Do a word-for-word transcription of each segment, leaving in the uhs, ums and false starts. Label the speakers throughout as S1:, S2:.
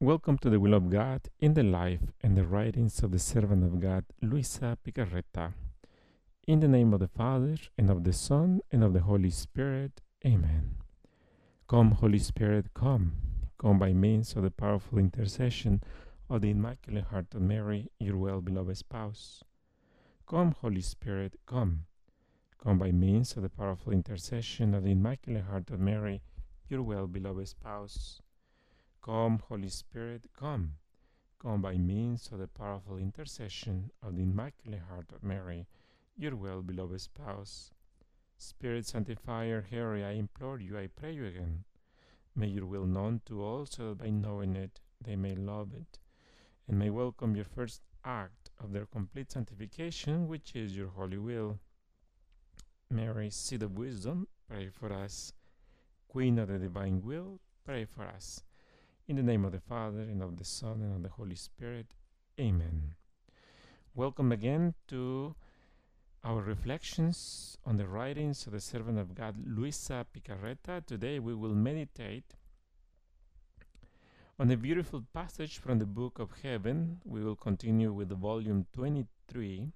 S1: Welcome to the Will of God in the life and the writings of the servant of God, Luisa Picarreta. In the name of the Father, and of the Son, and of the Holy Spirit. Amen. Come, Holy Spirit, come. Come by means of the powerful intercession of the Immaculate Heart of Mary, your well-beloved spouse. Come, Holy Spirit, come. Come by means of the powerful intercession of the Immaculate Heart of Mary, your well-beloved spouse. Come, Holy Spirit, come. Come by means of the powerful intercession of the Immaculate Heart of Mary, your well-beloved spouse. Spirit Sanctifier, Harry, I implore you, I pray you again. May your will known to all, so that by knowing it, they may love it, and may welcome your first act of their complete sanctification, which is your holy will. Mary, seat of wisdom, pray for us. Queen of the divine will, pray for us. In the name of the Father, and of the Son, and of the Holy Spirit. Amen. Welcome again to our reflections on the writings of the servant of God, Luisa Picarreta. Today we will meditate on a beautiful passage from the Book of Heaven. We will continue with the volume twenty-three,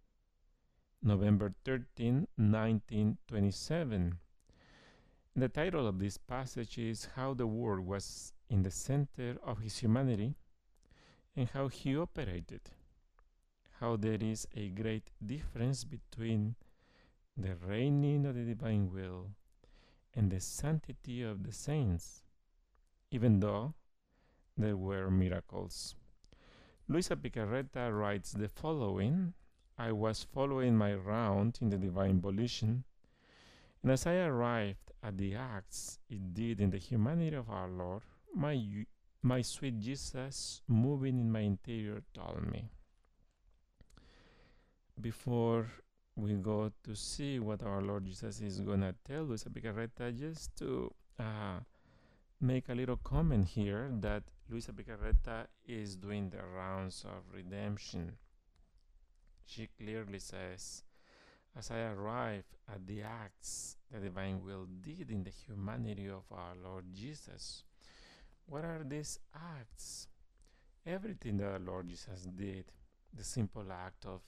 S1: November thirteenth, nineteen twenty-seven. The title of this passage is How the Word Was in the Center of His Humanity and How He Operated. How there is a great difference between the reigning of the divine will and the sanctity of the saints, even though there were miracles. Luisa Picarreta writes the following: I was following my round in the divine volition, and as I arrived at the acts it did in the humanity of our Lord, my, my sweet Jesus, moving in my interior, told me. Before we go to see what our Lord Jesus is going to tell Luisa Picarreta, just to uh, make a little comment here that Luisa Picarreta is doing the rounds of redemption. She clearly says, as I arrive at the acts the divine will did in the humanity of our Lord Jesus. What are these acts? Everything that our Lord Jesus did. The simple act of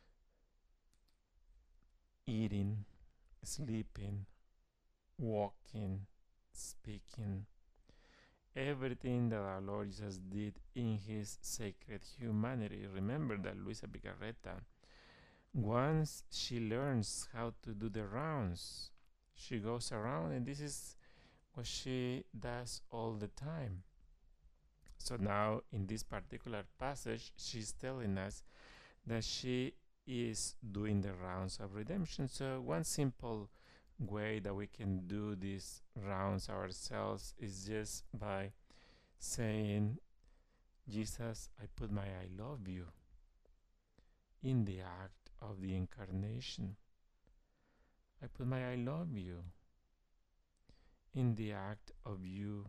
S1: eating, sleeping, walking, speaking. Everything that our Lord Jesus did in his sacred humanity. Remember that Luisa Picarreta, once she learns how to do the rounds, she goes around, and this is what she does all the time. So now in this particular passage, she's telling us that she is doing the rounds of redemption. So one simple way that we can do these rounds ourselves is just by saying, Jesus, I put my I love you in the act of the incarnation. I put my I love you in the act of you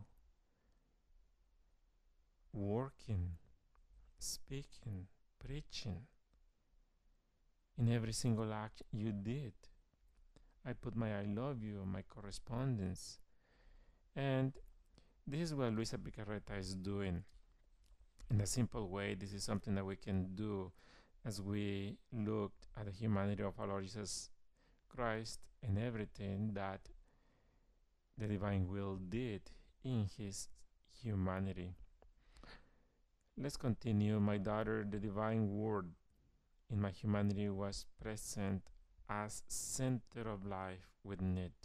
S1: working, speaking, preaching. In every single act you did, I put my I love you, my correspondence. And this is what Luisa Picarreta is doing. In a simple way, this is something that we can do as we looked at the humanity of our Lord Jesus Christ and everything that the divine will did in his humanity. Let's continue. My daughter, the divine word in my humanity was present as center of life within it.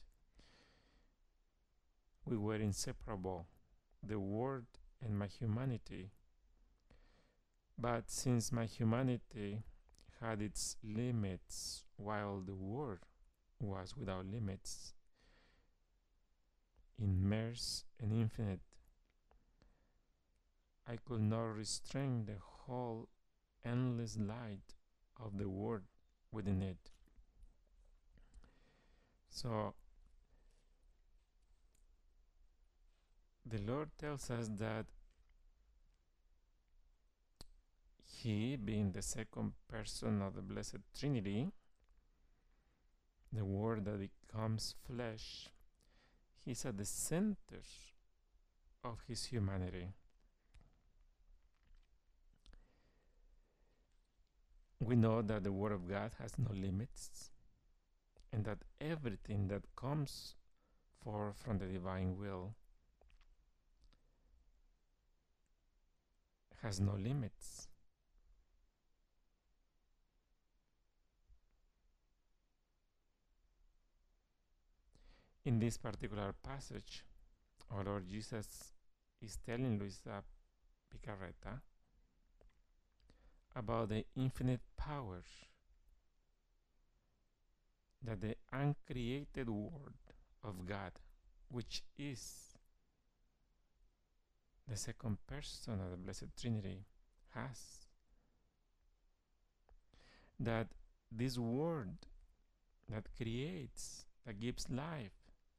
S1: We were inseparable, the word and my humanity. But since my humanity had its limits while the word was without limits, immersed and infinite, I could not restrain the whole endless light of the word within it. So the Lord tells us that He, being the second person of the Blessed Trinity, the Word that becomes flesh, He's at the center of His humanity. We know that the Word of God has no limits, and that everything that comes forth from the divine will has no limits. In this particular passage, our Lord Jesus is telling Luisa Picarreta about the infinite power that the uncreated Word of God, which is the second person of the Blessed Trinity, has. That this Word that creates, that gives life,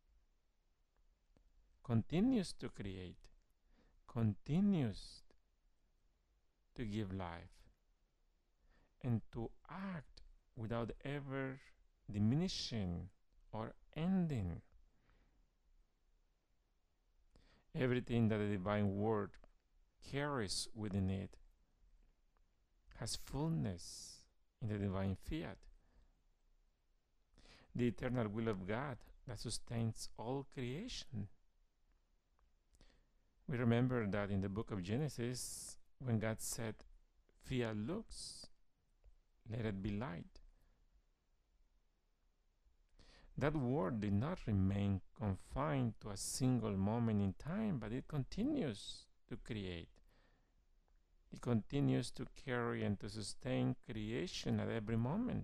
S1: continues to create, continues to give life, and to act without ever diminishing or ending. Everything that the divine word carries within it has fullness in the divine fiat. The eternal will of God that sustains all creation. We remember that in the book of Genesis, when God said, "Fiat lux, let it be light," that word did not remain confined to a single moment in time, but it continues to create. It continues to carry and to sustain creation at every moment.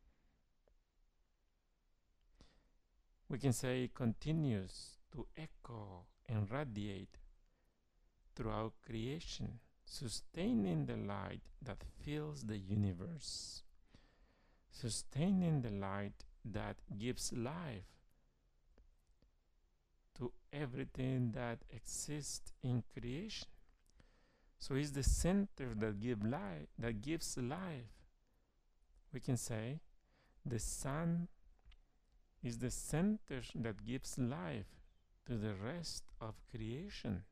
S1: We can say it continues to echo and radiate throughout creation, sustaining the light that fills the universe, sustaining the light that gives life to everything that exists in creation. So it's the center that give life, that gives life. We can say the sun is the center that gives life to the rest of creation.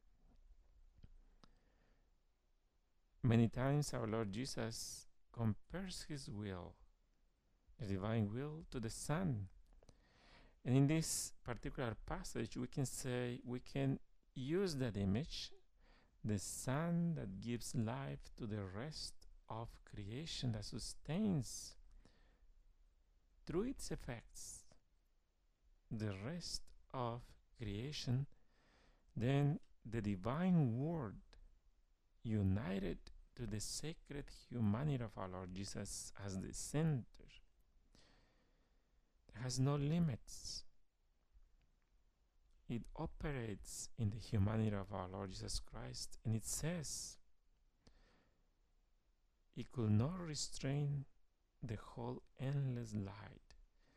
S1: Many times our Lord Jesus compares his will, the divine will, to the sun. And in this particular passage, we can say, we can use that image, the sun that gives life to the rest of creation, that sustains through its effects the rest of creation. Then the divine word united to the sacred humanity of our Lord Jesus as the center has no limits. It operates in the humanity of our Lord Jesus Christ, and it says it could not restrain the whole endless light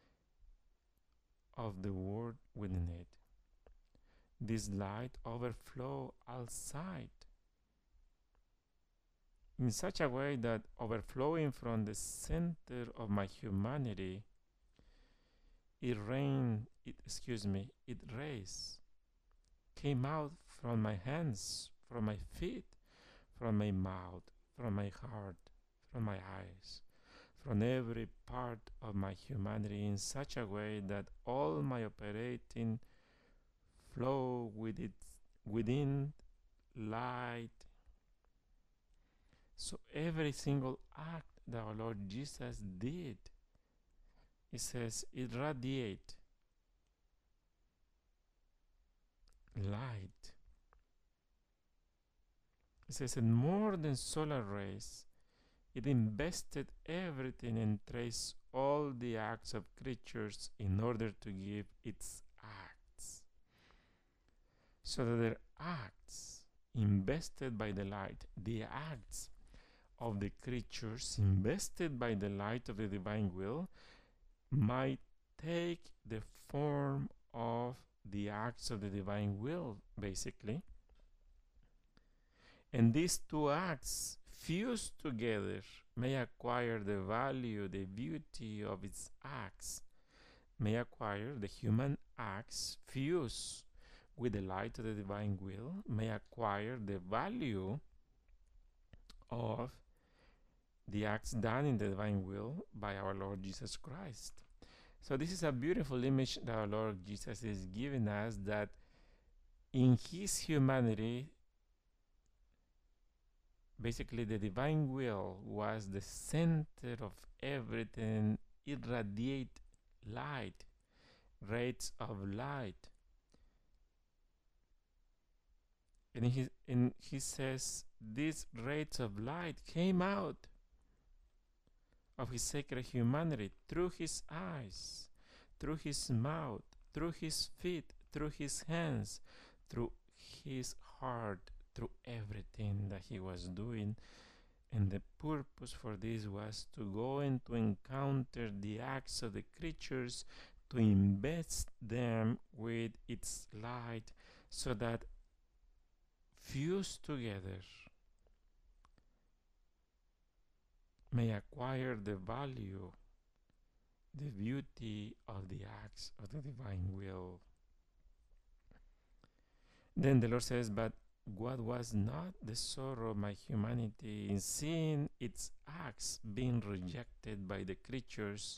S1: of the Word within it. This light overflowed outside in such a way that, overflowing from the center of my humanity, it rained, it, excuse me, it raised, came out from my hands, from my feet, from my mouth, from my heart, from my eyes, from every part of my humanity, in such a way that all my operating flow with it, within light. So every single act that our Lord Jesus did, it says it radiate light. It says, and more than solar rays, it invested everything and traced all the acts of creatures in order to give its acts. So that their acts, invested by the light, the acts of the creatures, invested by the light of the divine will, might take the form of the acts of the divine will, basically. And these two acts fused together may acquire the value, the beauty of its acts, may acquire the human acts fused with the light of the divine will, may acquire the value of the acts done in the divine will by our Lord Jesus Christ. So this is a beautiful image that our Lord Jesus is giving us, that in his humanity, basically the divine will was the center of everything. It radiated light, rays of light. And he, and he says these rays of light came out of his sacred humanity through his eyes, through his mouth, through his feet, through his hands, through his heart, through everything that he was doing. And the purpose for this was to go and to encounter the acts of the creatures, to invest them with its light, so that fused together may acquire the value, the beauty of the acts of the divine will. Then the Lord says, but what was not the sorrow of my humanity in seeing its acts being rejected by the creatures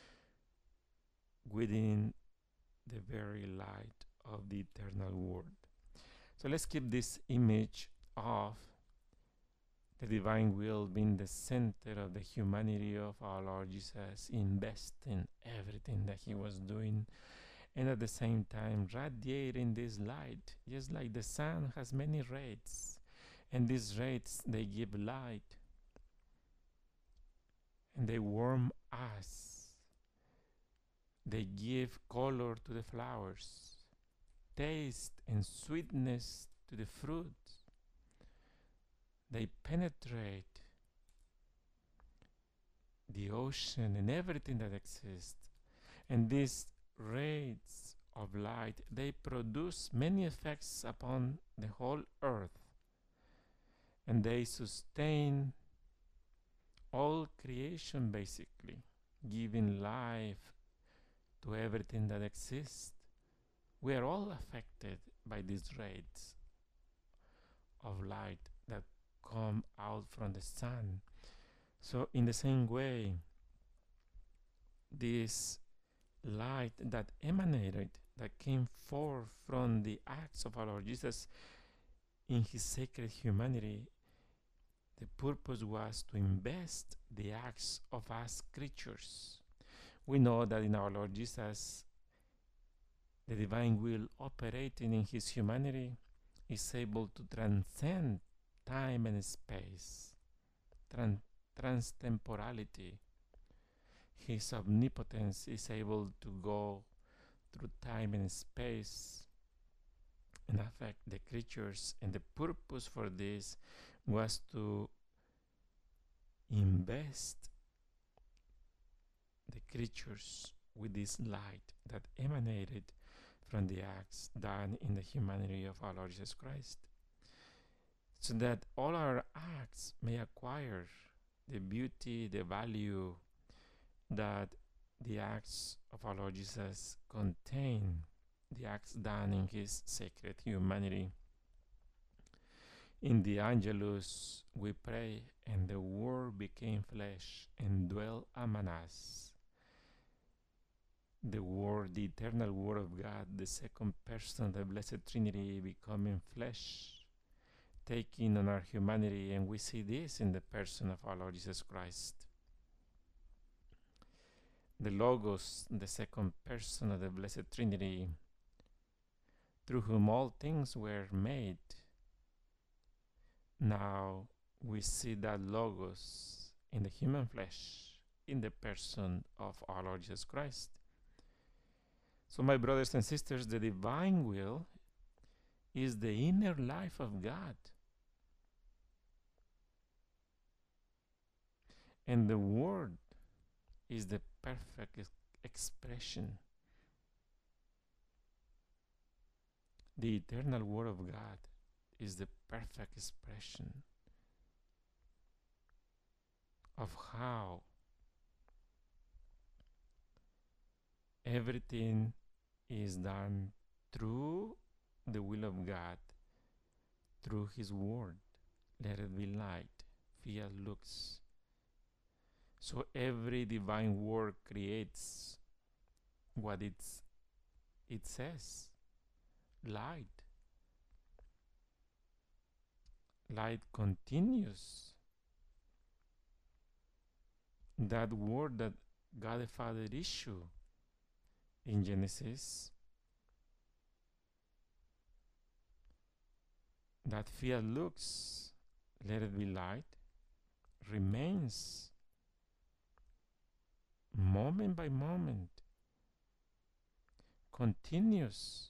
S1: within the very light of the eternal word. So let's keep this image of the divine will being the center of the humanity of our Lord Jesus, investing everything that he was doing, and at the same time radiating this light, just like the sun has many rays, and these rays, they give light and they warm us, they give color to the flowers, taste and sweetness to the fruit. They penetrate the ocean and everything that exists. And these rays of light, they produce many effects upon the whole earth. And they sustain all creation, basically, giving life to everything that exists. We are all affected by these rays of light that come out from the sun. So in the same way, this light that emanated, that came forth from the acts of our Lord Jesus in his sacred humanity, the purpose was to invest the acts of us creatures. We know that in our Lord Jesus, the divine will operating in his humanity is able to transcend time and space, tran transtemporality. His omnipotence is able to go through time and space and affect the creatures, and the purpose for this was to invest the creatures with this light that emanated from the acts done in the humanity of our Lord Jesus Christ, so that all our acts may acquire the beauty, the value that the acts of our Lord Jesus contain, the acts done in his sacred humanity. In the Angelus we pray, and the Word became flesh and dwelt among us. The Word, the eternal Word of God, the second person of the Blessed Trinity, becoming flesh, taking on our humanity, and we see this in the person of our Lord Jesus Christ. The Logos, the second person of the Blessed Trinity, through whom all things were made. Now we see that Logos in the human flesh, in the person of our Lord Jesus Christ. So my brothers and sisters, the divine will is the inner life of God. And the Word is the perfect ex expression. The eternal Word of God is the perfect expression of how everything is done through the will of God, through his word. Let it be light, fiat lux, So every divine word creates what it's, it says, light. Light continues. That word that God the Father issued in Genesis, that field looks, let it be light, remains moment by moment, continues,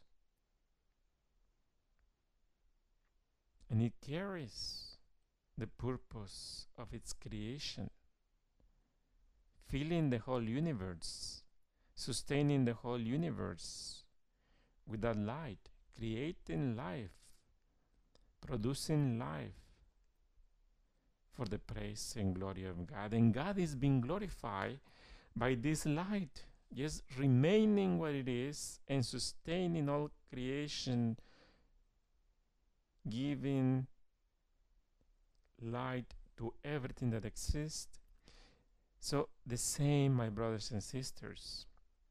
S1: and it carries the purpose of its creation, filling the whole universe, sustaining the whole universe with that light, creating life, producing life for the praise and glory of God. And God is being glorified by this light, just remaining what it is and sustaining all creation, giving light to everything that exists. So the same, my brothers and sisters.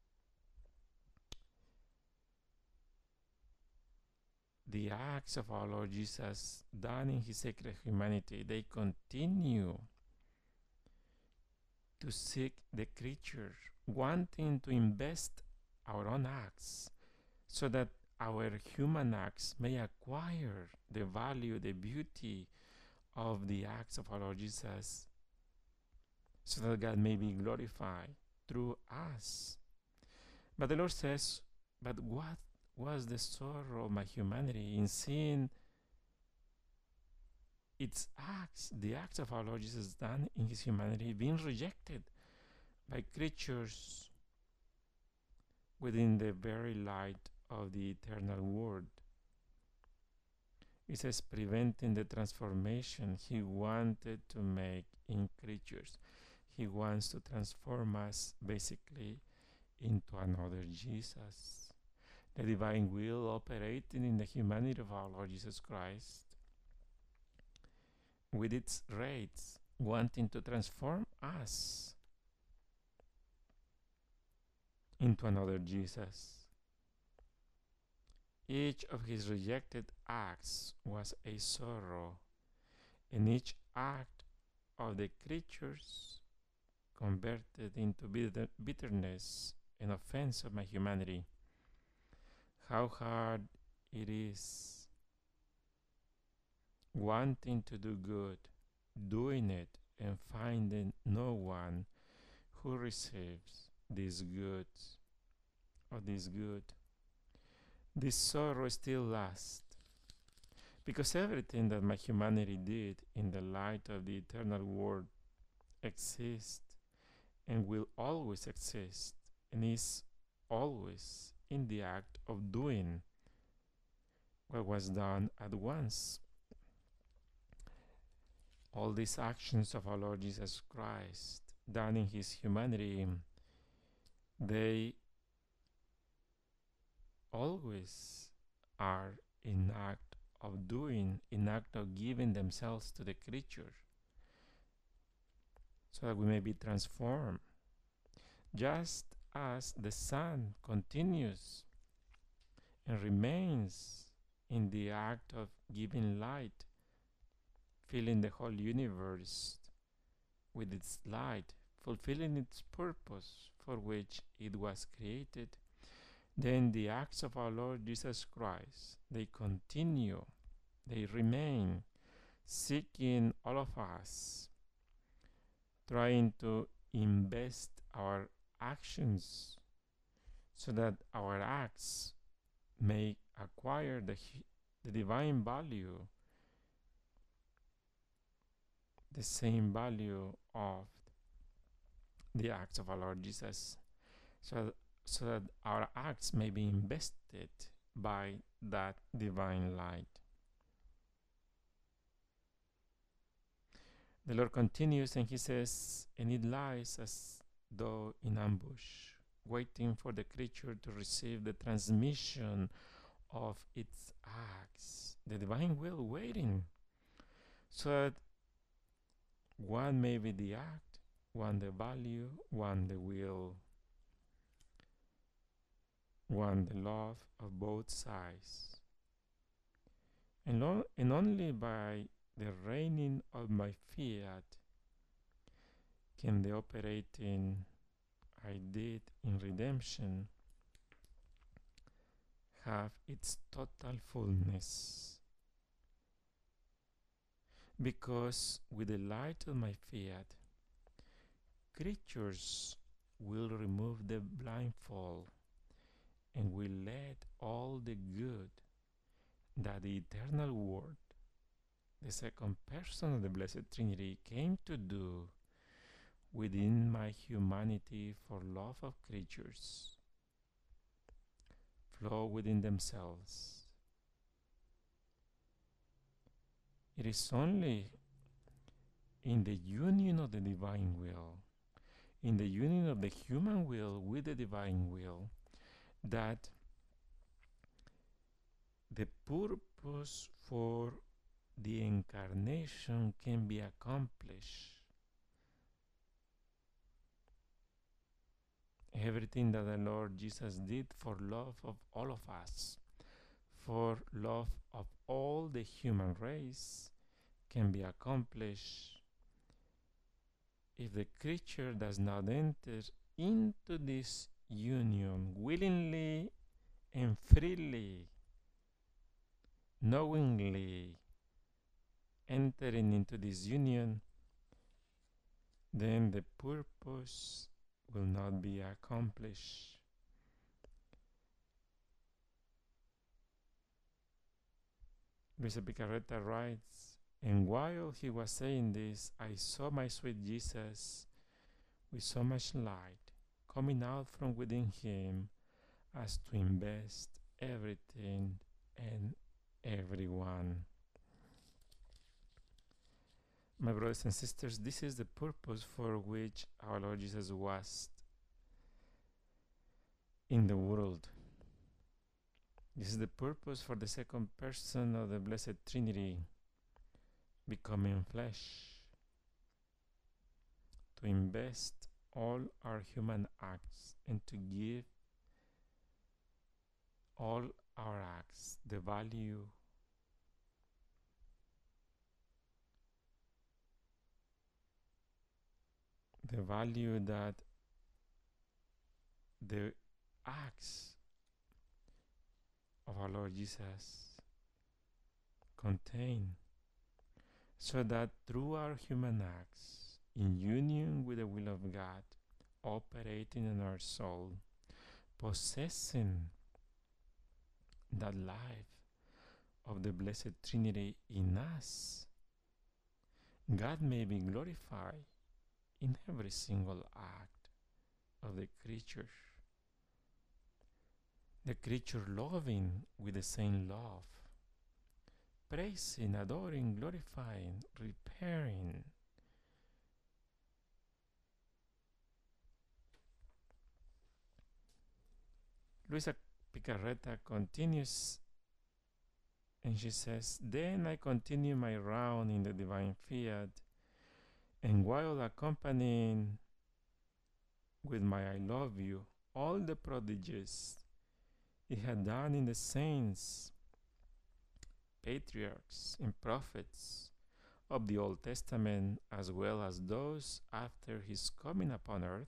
S1: The acts of our Lord Jesus done in his sacred humanity, they continue to seek the creature, wanting to invest our own acts so that our human acts may acquire the value, the beauty of the acts of our Lord Jesus, so that God may be glorified through us. But the Lord says, but what was the sorrow of my humanity in seeing its acts, the acts of our Lord Jesus done in his humanity, being rejected by creatures within the very light of the eternal Word. It says, preventing the transformation he wanted to make in creatures. He wants to transform us basically into another Jesus. The divine will operating in the humanity of our Lord Jesus Christ, with its rays wanting to transform us into another Jesus. Each of his rejected acts was a sorrow, and each act of the creatures converted into bitter bitterness and offense of my humanity. How hard it is wanting to do good, doing it, and finding no one who receives these goods or this good. This sorrow still lasts, because everything that my humanity did in the light of the eternal Word exists and will always exist and is always in the act of doing what was done at once. All these actions of our Lord Jesus Christ done in his humanity, they always are in act of doing, in act of giving themselves to the creature, so that we may be transformed. Just as the sun continues and remains in the act of giving light, filling the whole universe with its light, fulfilling its purpose for which it was created, then the acts of our Lord Jesus Christ, they continue, they remain, seeking all of us, trying to invest our actions so that our acts may acquire the, the divine value, the same value of the acts of our Lord Jesus, so so that our acts may be invested by that divine light. The Lord continues and he says, and it lies as though in ambush, waiting for the creature to receive the transmission of its acts. The divine will waiting, so that one may be the act one the value, one the will, one the love of both sides. And, lo- and only by the reigning of my fiat can the operating I did in redemption have its total fullness. Because with the light of my fiat, creatures will remove the blindfold and will let all the good that the eternal Word, the second person of the Blessed Trinity, came to do within my humanity for love of creatures, flow within themselves. It is only in the union of the divine will, in the union of the human will with the divine will, that the purpose for the incarnation can be accomplished. Everything that the Lord Jesus did for love of all of us, for love of all the human race, can be accomplished if the creature does not enter into this union willingly and freely, knowingly entering into this union, then the purpose will not be accomplished. Luisa Picarreta writes, and while he was saying this, I saw my sweet Jesus with so much light coming out from within him as to invest everything and everyone. My brothers and sisters, this is the purpose for which our Lord Jesus was in the world. This is the purpose for the second person of the Blessed Trinity becoming flesh, to invest all our human acts and to give all our acts the value the value that the acts of our Lord Jesus contain, so that through our human acts, in union with the will of God, operating in our soul, possessing that life of the Blessed Trinity in us, God may be glorified in every single act of the creature. The creature loving with the same love, praising, adoring, glorifying, repairing. Luisa Picarreta continues and she says, then I continue my round in the divine fiat, and while accompanying with my I love you all the prodigies it had done in the saints, patriarchs, and prophets of the Old Testament, as well as those after his coming upon earth,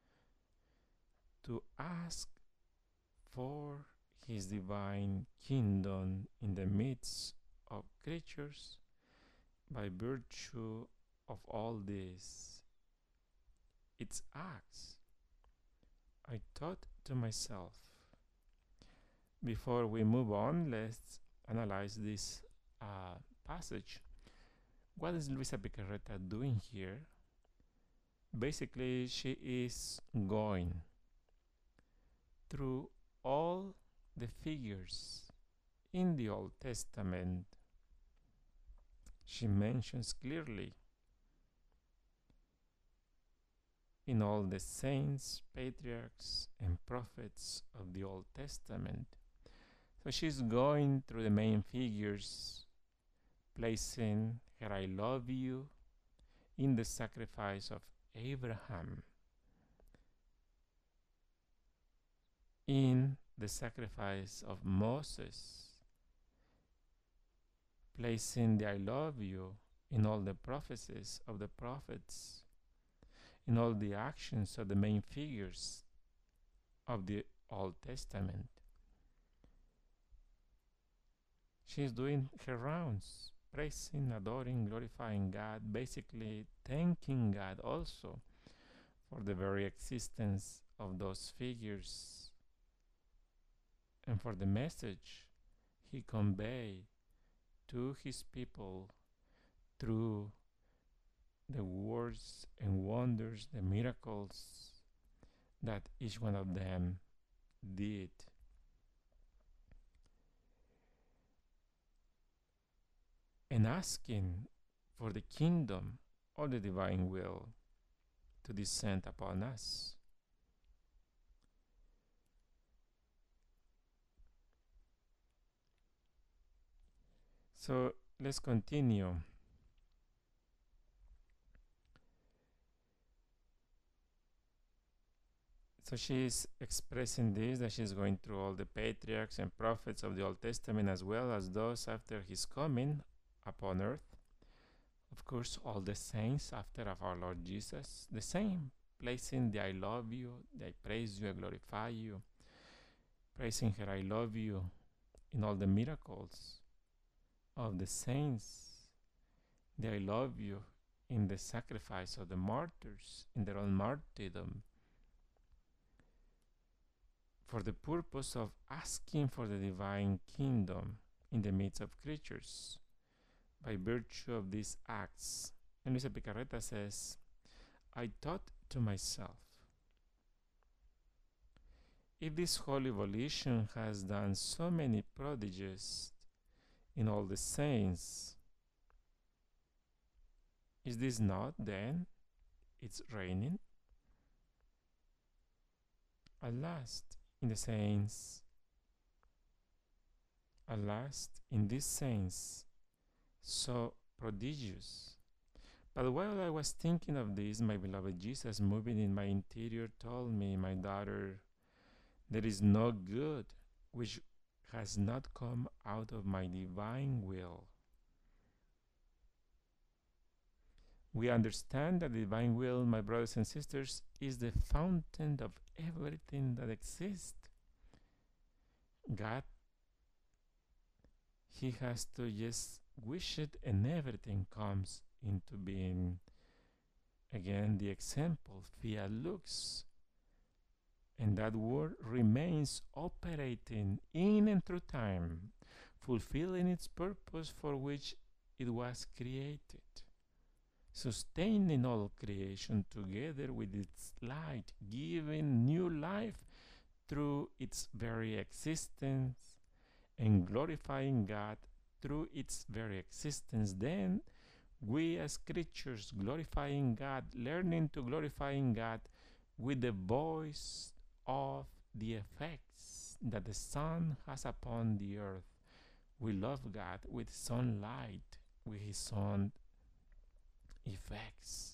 S1: to ask for his divine kingdom in the midst of creatures. By virtue of all this, its acts, I thought to myself, before we move on, let's analyze this uh, passage. What is Luisa Picarreta doing here? Basically, she is going through all the figures in the Old Testament. She mentions clearly in all the saints, patriarchs, and prophets of the Old Testament. So she's going through the main figures, placing her I love you in the sacrifice of Abraham in the sacrifice of Moses, placing the I love you in all the prophecies of the prophets, in all the actions of the main figures of the Old Testament. She is doing her rounds, praising, adoring, glorifying God, basically thanking God also for the very existence of those figures and for the message he conveyed to his people through the words and wonders, the miracles that each one of them did. And asking for the kingdom or the divine will to descend upon us. So let's continue. So she is expressing this, that she's going through all the patriarchs and prophets of the Old Testament as well as those after his coming upon earth. Of course, all the saints after of our Lord Jesus, the same, placing the I love you, the I praise you, I glorify you, praising her I love you in all the miracles of the saints, the I love you in the sacrifice of the martyrs, in their own martyrdom, for the purpose of asking for the divine kingdom in the midst of creatures by virtue of these acts. And Luisa Picarreta says, I thought to myself, if this holy volition has done so many prodigies in all the saints, is this not then its reigning? At last, in the saints, at last, in these saints, so prodigious. But while I was thinking of this, my beloved Jesus, moving in my interior, told me, my daughter, there is no good which has not come out of my divine will. We understand that the divine will, my brothers and sisters, is the fountain of everything that exists. God, he has to just wish it and everything comes into being. Again, the example, fiat lux. And that word remains operating in and through time, fulfilling its purpose for which it was created, sustaining all creation together with its light, giving new life through its very existence, and glorifying God through its very existence. Then we as creatures glorifying God, learning to glorifying God with the voice of the effects that the sun has upon the earth. We love God with sunlight, with his sun effects.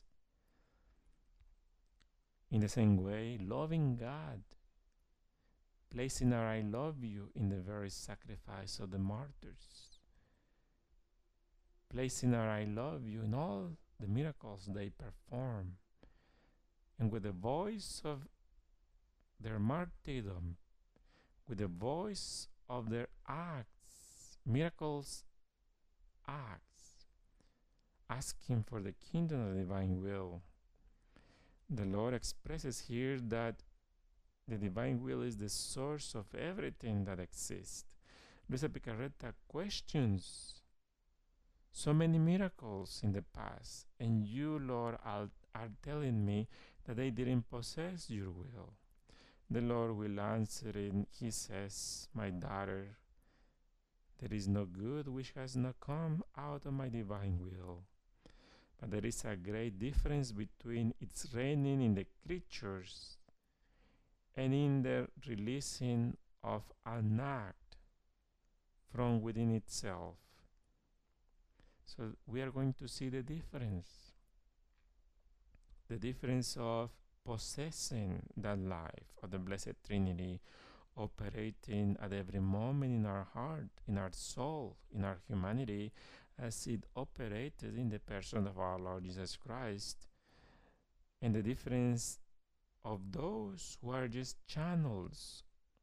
S1: In the same way, loving God, placing our I love you in the very sacrifice of the martyrs, placing our I love you in all the miracles they perform, and with the voice of their martyrdom, with the voice of their acts, miracles acts, asking for the kingdom of the divine will. The Lord expresses here that the divine will is the source of everything that exists. Luisa Picarreta questions so many miracles in the past, and you, Lord, are, are telling me that they didn't possess your will. The Lord will answer and he says, my daughter, there is no good which has not come out of my divine will. But there is a great difference between its reigning in the creatures and in the releasing of an act from within itself. So we are going to see the difference the difference of possessing that life of the Blessed Trinity operating at every moment in our heart, in our soul, in our humanity, as it operated in the person of our Lord Jesus Christ, and the difference of those who are just channels,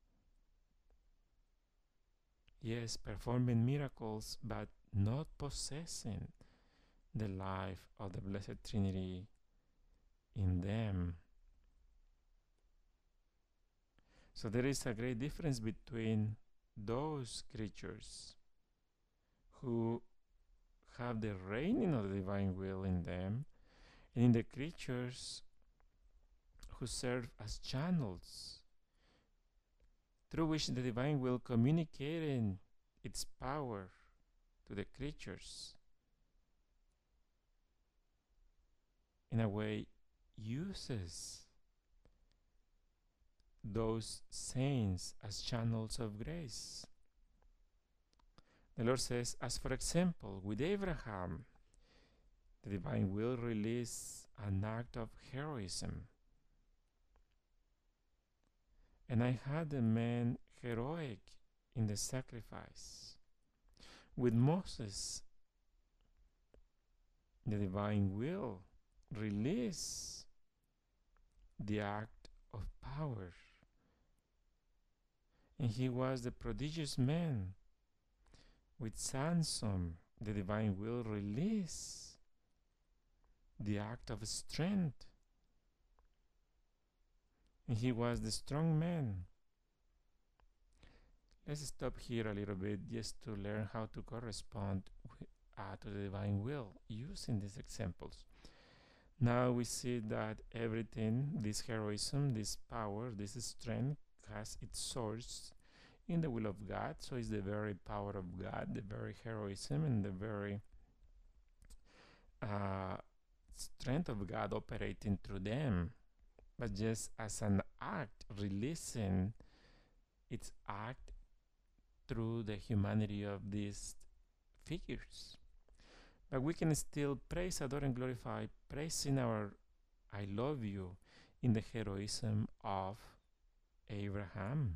S1: yes, performing miracles, but not possessing the life of the Blessed Trinity in them. So there is a great difference between those creatures who have the reigning of the divine will in them and in the creatures who serve as channels through which the divine will communicating its power to the creatures, in a way uses those saints as channels of grace. The Lord says, as for example, with Abraham, the divine will release an act of heroism. And I had a man heroic in the sacrifice. With Moses, the divine will release the act of power. And he was the prodigious man. With Samson, the divine will release the act of strength. And he was the strong man. Let's stop here a little bit just to learn how to correspond with, uh, to the divine will using these examples. Now we see that everything, this heroism, this power, this strength, has its source in the will of God. So it's the very power of God, the very heroism, and the very uh, strength of God operating through them. But just as an act, releasing its act through the humanity of these figures. But we can still praise, adore, and glorify, praising our I love you in the heroism of Abraham,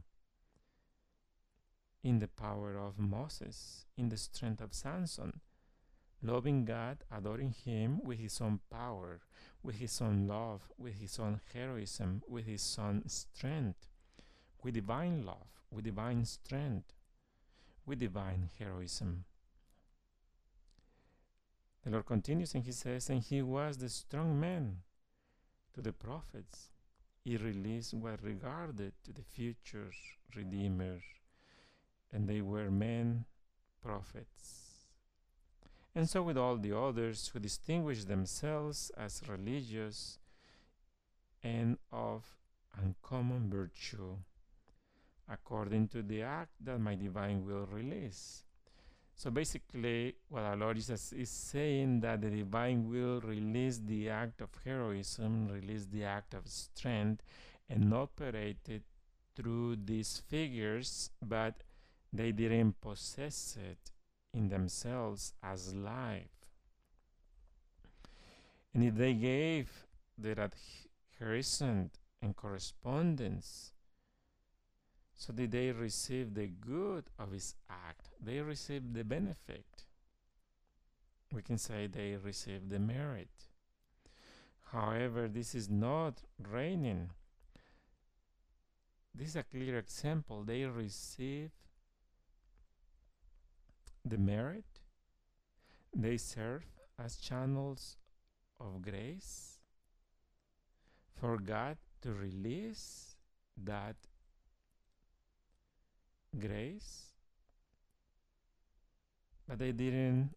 S1: in the power of Moses, in the strength of Samson, loving God, adoring Him with His own power, with His own love, with His own heroism, with His own strength, with divine love, with divine strength, with divine heroism. The Lord continues and He says, and He was the strong man to the prophets. He released what regarded to the future Redeemer, and they were men, prophets. And so with all the others who distinguish themselves as religious and of uncommon virtue, according to the act that my divine will release. So basically, what our Lord Jesus is saying, that the divine will release the act of heroism, release the act of strength, and operate it through these figures, but they didn't possess it in themselves as life. And if they gave their adherence and correspondence, so did they receive the good of his act. They received the benefit. We can say they received the merit. However, this is not reigning. This is a clear example. They receive the merit. They serve as channels of grace for God to release that grace, but they didn't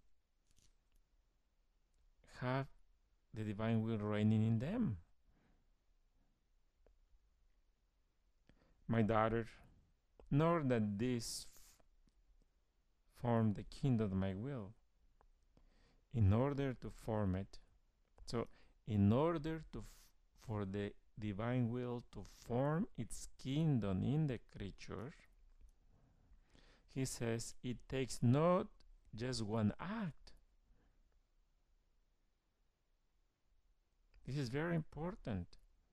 S1: have the divine will reigning in them. My daughter, nor that this form the kingdom of my will, in order to form it. So, in order to f for the divine will to form its kingdom in the creature, he says it takes not just one act. This is very important.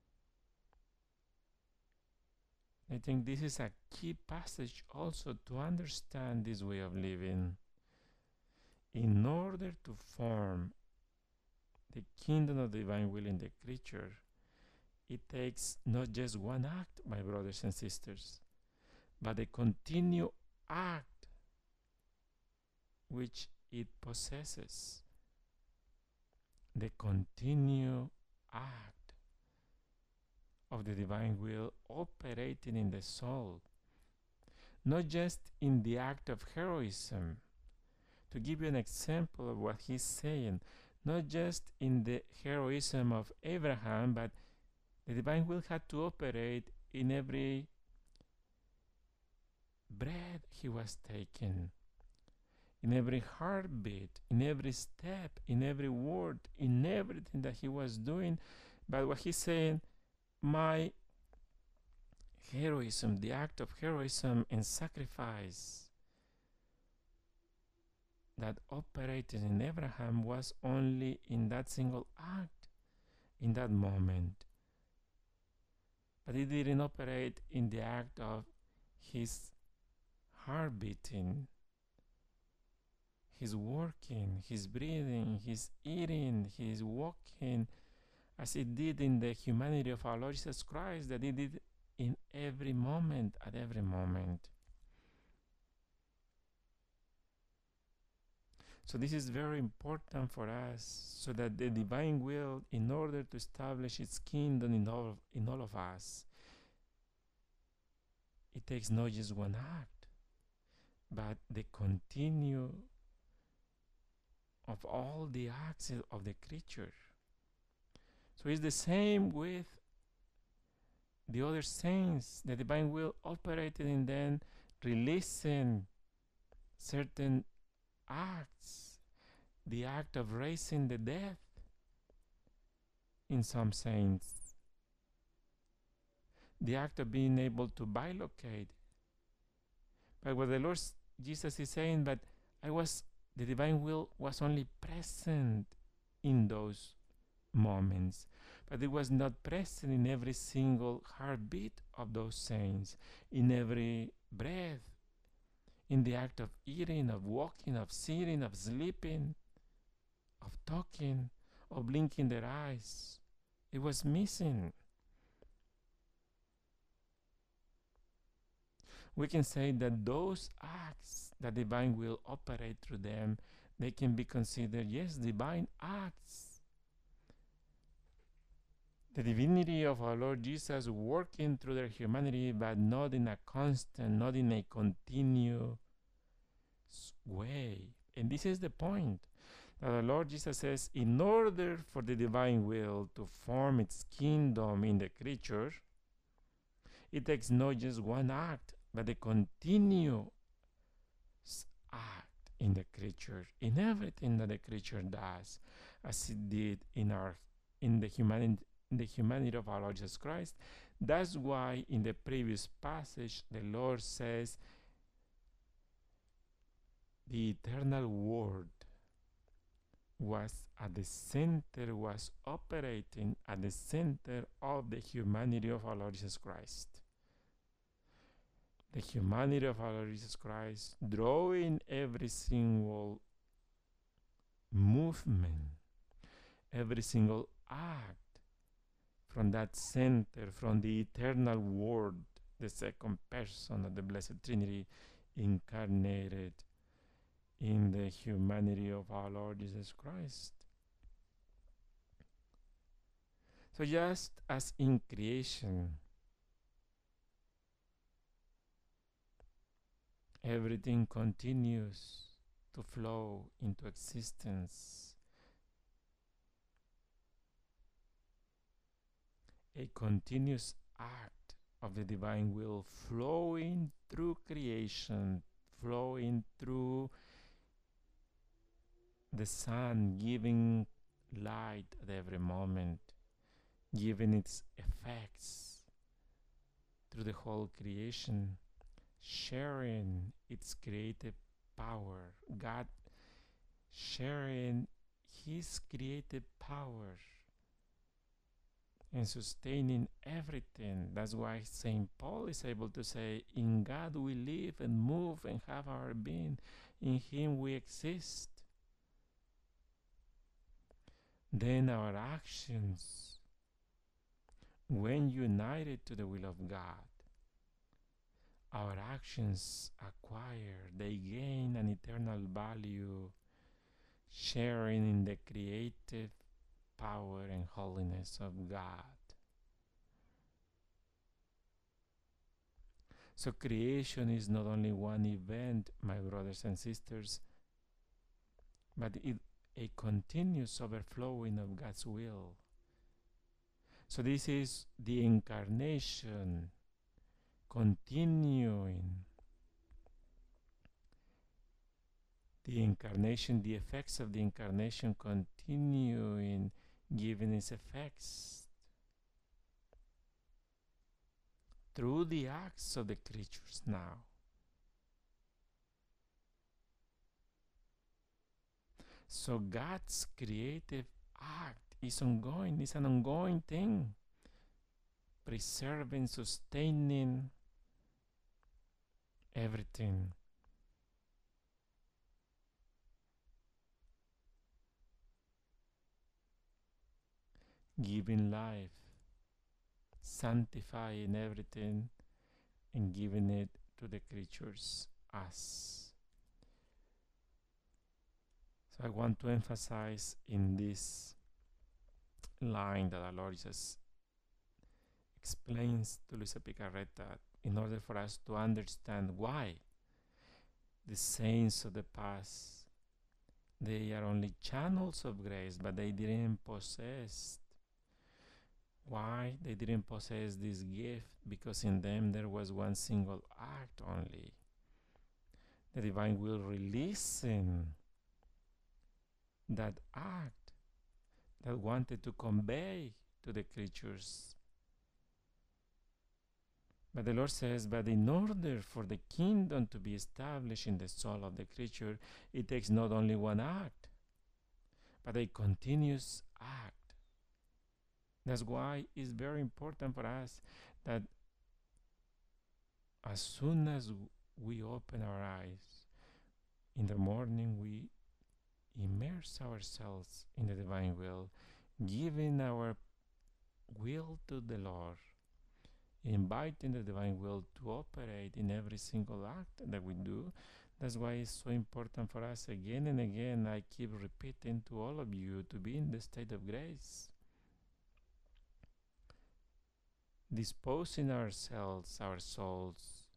S1: I think this is a key passage also to understand this way of living. In order to form the kingdom of the divine will in the creature, it takes not just one act, my brothers and sisters, but a continued act which it possesses. The continued act of the divine will operating in the soul, not just in the act of heroism. To give you an example of what he's saying, not just in the heroism of Abraham, but the divine will had to operate in every breath he was taking, in every heartbeat, in every step, in every word, in everything that he was doing. But what he's saying, my heroism, the act of heroism and sacrifice that operated in Abraham was only in that single act, in that moment. But it didn't operate in the act of his heart beating, his working, his breathing, his eating, his walking, as it did in the humanity of our Lord Jesus Christ, that it did in every moment, at every moment. So this is very important for us, so that the divine will, in order to establish its kingdom in all of, in all of us, it takes not just one act, but the continue of all the acts of the creature. So it's the same with the other saints. The divine will operated in them, releasing certain acts, the act of raising the dead in some saints, the act of being able to bilocate. But what the Lord Jesus is saying, but I was, the divine will was only present in those moments, but it was not present in every single heartbeat of those saints, in every breath, in the act of eating, of walking, of sitting, of sleeping, of talking, of blinking their eyes. It was missing. We can say that those acts that divine will operate through them, they can be considered, yes, divine acts. The divinity of our Lord Jesus working through their humanity, but not in a constant, not in a continuous way. And this is the point. That the Lord Jesus says, in order for the divine will to form its kingdom in the creature, it takes not just one act, but a continuous act in the creature, in everything that the creature does, as it did in our in the humanity in the humanity of our Lord Jesus Christ. That's why in the previous passage the Lord says the eternal Word was at the center, was operating at the center of the humanity of our Lord Jesus Christ. The humanity of our Lord Jesus Christ drawing every single movement, every single act from that center, from the eternal Word, the second person of the Blessed Trinity incarnated in the humanity of our Lord Jesus Christ. So just as in creation, everything continues to flow into existence, a continuous act of the divine will flowing through creation, flowing through the sun, giving light at every moment, giving its effects through the whole creation, sharing its creative power, God sharing His creative power and sustaining everything. That's why Saint Paul is able to say, in God we live and move and have our being. In Him we exist. Then our actions, when united to the will of God, our actions acquire, they gain an eternal value, sharing in the creative power and holiness of God. So creation is not only one event, my brothers and sisters, but it a continuous overflowing of God's will. So this is the incarnation continuing. The incarnation, the effects of the incarnation continuing, giving its effects through the acts of the creatures now. So God's creative act is ongoing, it's an ongoing thing, preserving, sustaining everything. Giving life, sanctifying everything, and giving it to the creatures, us. So I want to emphasize in this line that our Lord Jesus explains to Luisa Picarreta in order for us to understand why the saints of the past, they are only channels of grace, but they didn't possess. Why they didn't possess this gift? Because in them there was one single act only. The divine will releasing that act that wanted to convey to the creatures. But the Lord says, but in order for the kingdom to be established in the soul of the creature, it takes not only one act, but a continuous act. That's why it's very important for us that as soon as we open our eyes in the morning, we immerse ourselves in the divine will, giving our will to the Lord, inviting the divine will to operate in every single act that we do. That's why it's so important for us again and again. I keep repeating to all of you to be in the state of grace, disposing ourselves, our souls,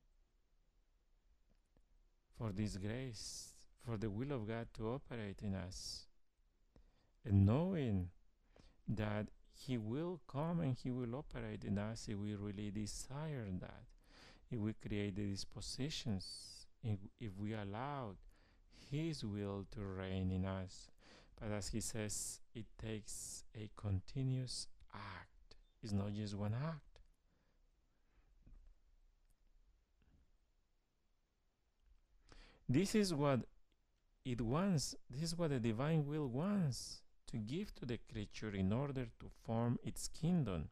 S1: for this grace, for the will of God to operate in us, and knowing that He will come and He will operate in us if we really desire that, if we create the dispositions, if, if we allow His will to reign in us. But as He says, it takes a continuous act. It's not just one act. This is what it wants. This is what the divine will wants to give to the creature in order to form its kingdom.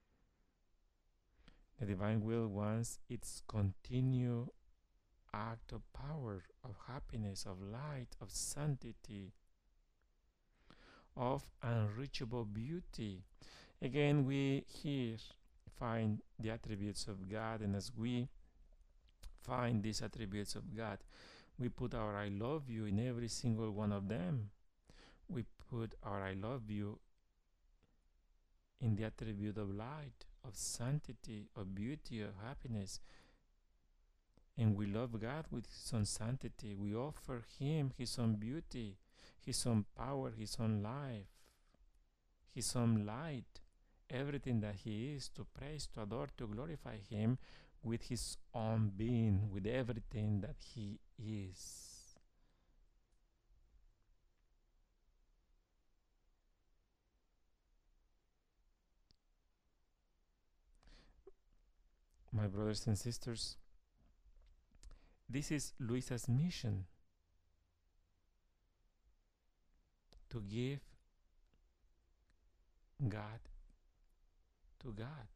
S1: The divine will wants its continued act of power, of happiness, of light, of sanctity, of unreachable beauty. Again, we here find the attributes of God, and as we find these attributes of God, we put our I love you in every single one of them. We put our I love you in the attribute of light, of sanctity, of beauty, of happiness. And we love God with His own sanctity. We offer Him His own beauty, His own power, His own life, His own light, everything that He is, to praise, to adore, to glorify Him with His own being, with everything that He is. My brothers and sisters, this is Luisa's mission, to give God to God.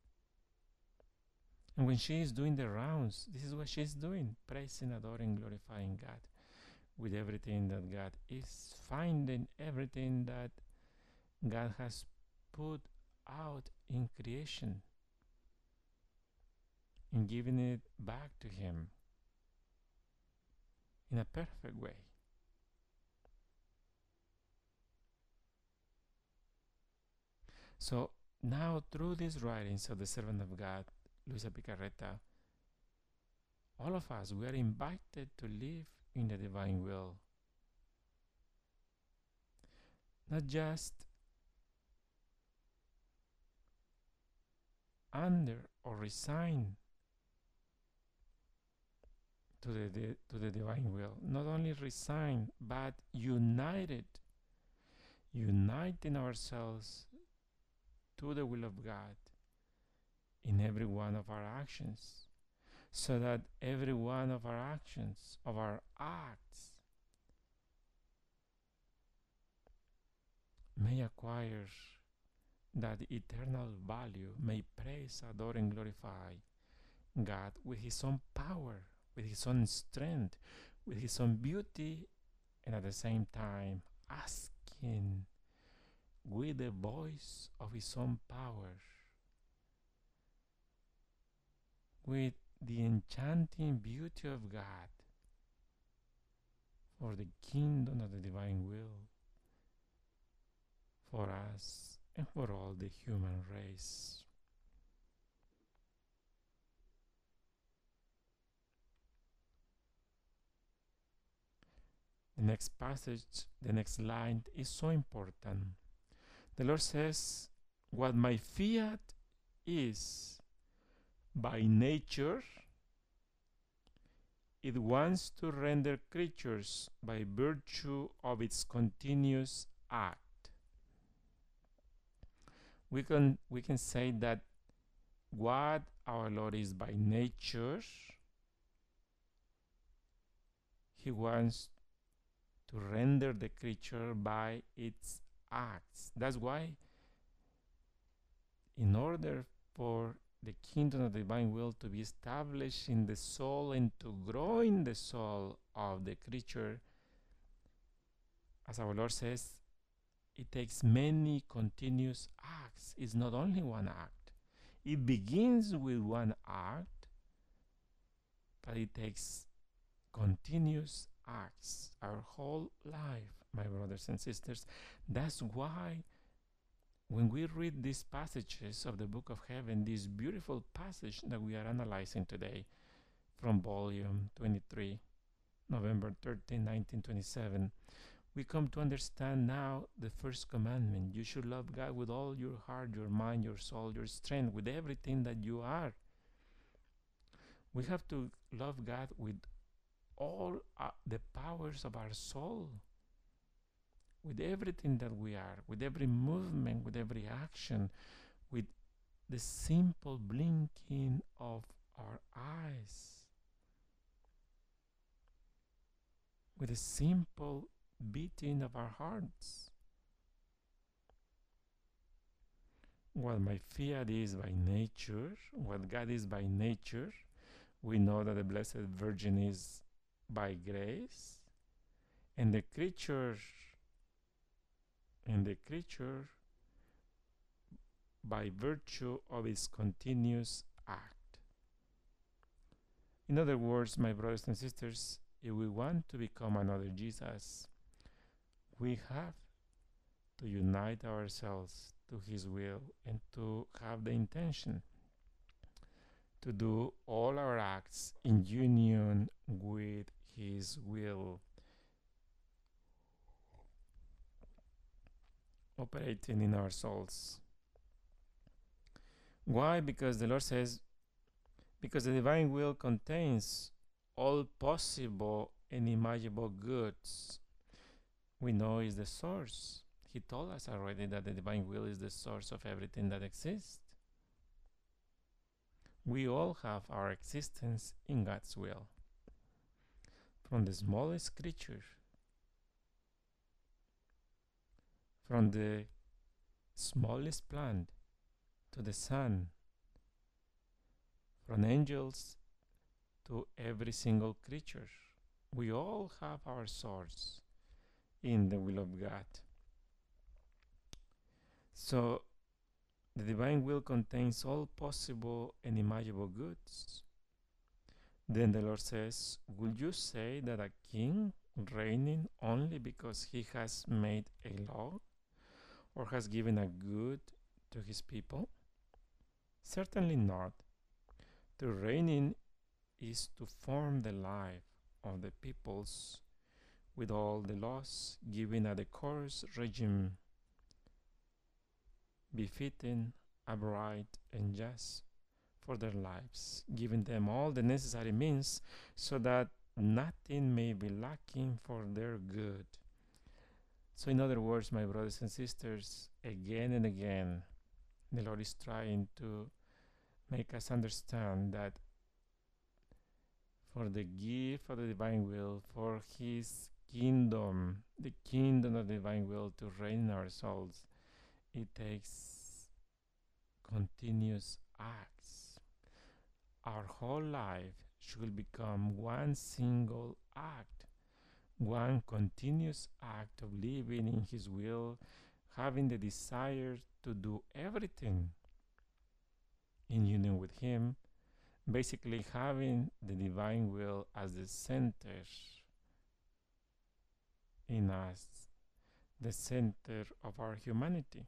S1: And when she is doing the rounds, this is what she's doing, praising, adoring, glorifying God with everything that God is, finding everything that God has put out in creation and giving it back to Him in a perfect way. So now, through these writings of the servant of God, Luisa Picarreta, all of us, we are invited to live in the divine will. Not just under or resign to the, the to the divine will. Not only resign, but united, uniting ourselves to the will of God in every one of our actions, so that every one of our actions, of our acts, may acquire that eternal value, may praise, adore, and glorify God with His own power, with His own strength, with His own beauty, and at the same time asking with the voice of His own power, with the enchanting beauty of God, for the kingdom of the divine will, for us and for all the human race. The next passage, the next line is so important. The Lord says, what my fiat is by nature, it wants to render creatures by virtue of its continuous act. We can, we can say that what our Lord is by nature, He wants to render the creature by its acts. That's why, in order for the kingdom of the divine will to be established in the soul and to grow in the soul of the creature, as our Lord says, it takes many continuous acts. It's not only one act. It begins with one act, but it takes continuous acts our whole life, my brothers and sisters. That's why when we read these passages of the Book of Heaven, this beautiful passage that we are analyzing today from volume twenty-three, November thirteenth, nineteen twenty-seven, we come to understand now the first commandment. You should love God with all your heart, your mind, your soul, your strength, with everything that you are. We have to love God with all uh, the powers of our soul, with everything that we are, with every movement, with every action, with the simple blinking of our eyes, with the simple beating of our hearts. What my fiat is by nature, what God is by nature, we know that the Blessed Virgin is by grace, and the creature and the creature by virtue of its continuous act. In other words, my brothers and sisters, if we want to become another Jesus, we have to unite ourselves to His will and to have the intention to do all our acts in union with His will, operating in our souls. Why? Because the Lord says, because the divine will contains all possible and imaginable goods. We know is the source. He told us already that the divine will is the source of everything that exists. We all have our existence in God's will. From the smallest creature, from the smallest plant, to the Son, from angels to every single creature. We all have our source in the will of God. So the divine will contains all possible and imaginable goods. Then the Lord says, will you say that a king reigning only because he has made a law or has given a good to his people? Certainly not. To reigning is to form the life of the peoples with all the laws, giving a decorous regime befitting, upright, and just for their lives, giving them all the necessary means so that nothing may be lacking for their good. So, in other words, my brothers and sisters, again and again, the Lord is trying to make us understand that for the gift of the divine will, for His kingdom, the kingdom of the divine will to reign in our souls, it takes continuous acts. Our whole life should become one single act, one continuous act of living in His will, having the desire to do everything in union with Him, basically having the divine will as the center in us, the center of our humanity.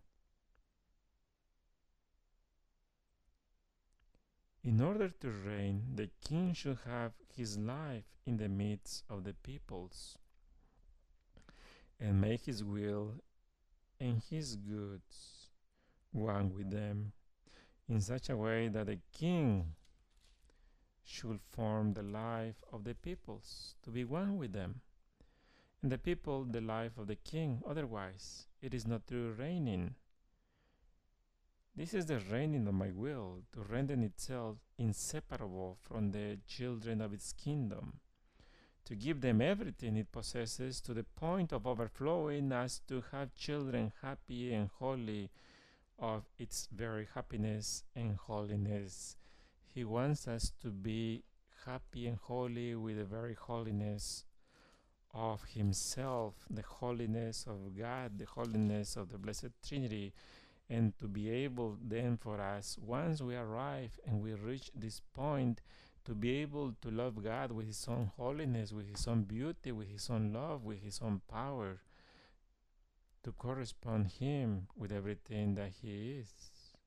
S1: In order to reign, the king should have his life in the midst of the peoples and make his will and his goods one with them in such a way that the king should form the life of the peoples to be one with them, and the people the life of the king. Otherwise, it is not true reigning. This is the reigning of my will, to render itself inseparable from the children of its kingdom, to give them everything it possesses to the point of overflowing, as to have children happy and holy of its very happiness and holiness. He wants us to be happy and holy with the very holiness of Himself, the holiness of God, the holiness of the Blessed Trinity, and to be able then for us, once we arrive and we reach this point, to be able to love God with His own holiness, with His own beauty, with His own love, with His own power, to correspond Him with everything that He is.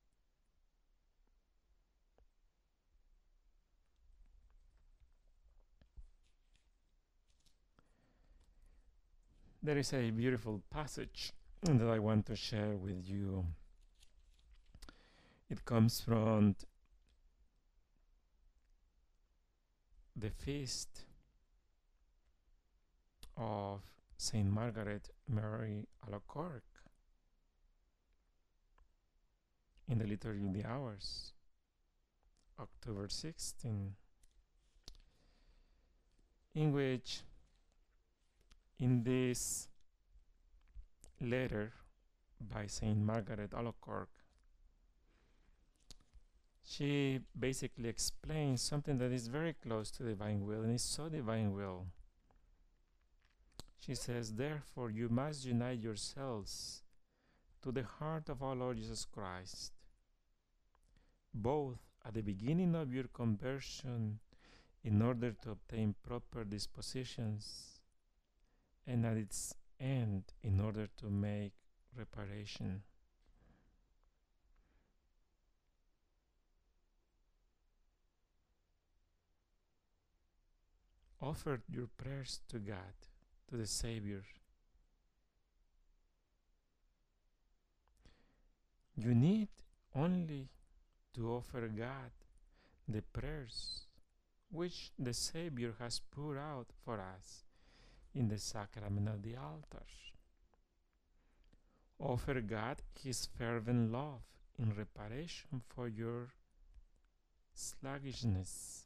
S1: There is a beautiful passage that I want to share with you. It comes from the feast of Saint Margaret Mary Alacoque in the Liturgy of the Hours, October sixteenth, in which, in this letter by Saint Margaret Alacoque, she basically explains something that is very close to divine will, and is so divine will. She says, therefore you must unite yourselves to the heart of our Lord Jesus Christ, both at the beginning of your conversion in order to obtain proper dispositions, and at its end in order to make reparation. Offer your prayers to God, to the Savior. You need only to offer God the prayers which the Savior has poured out for us in the sacrament of the altar. Offer God His fervent love in reparation for your sluggishness.